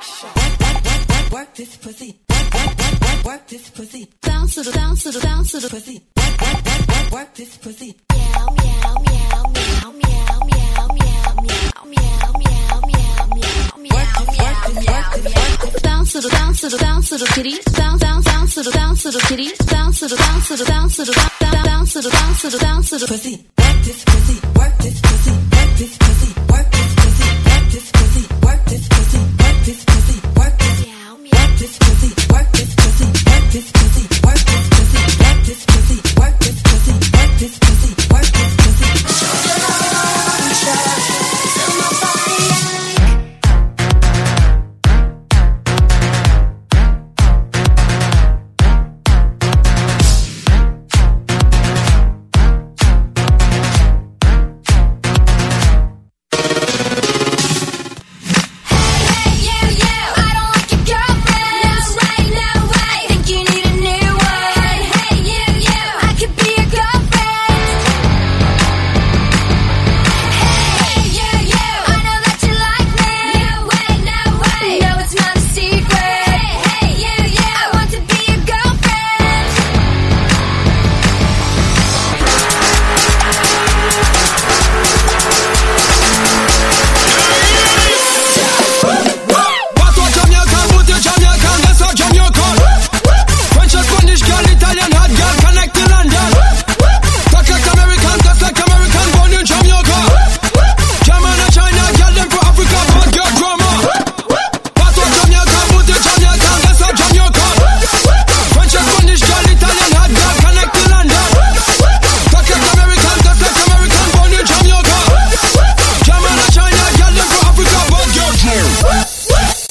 Work this pussy. Work this pussy. Bounce to the pussy. Work this pussy. Meow meow meow meow meow meow meow meow meow meow meow meow. Bounce to the kitty. Bounce to the kitty. Bounce to the pussy. Work this pussy. Work this pussy. Work this pussy.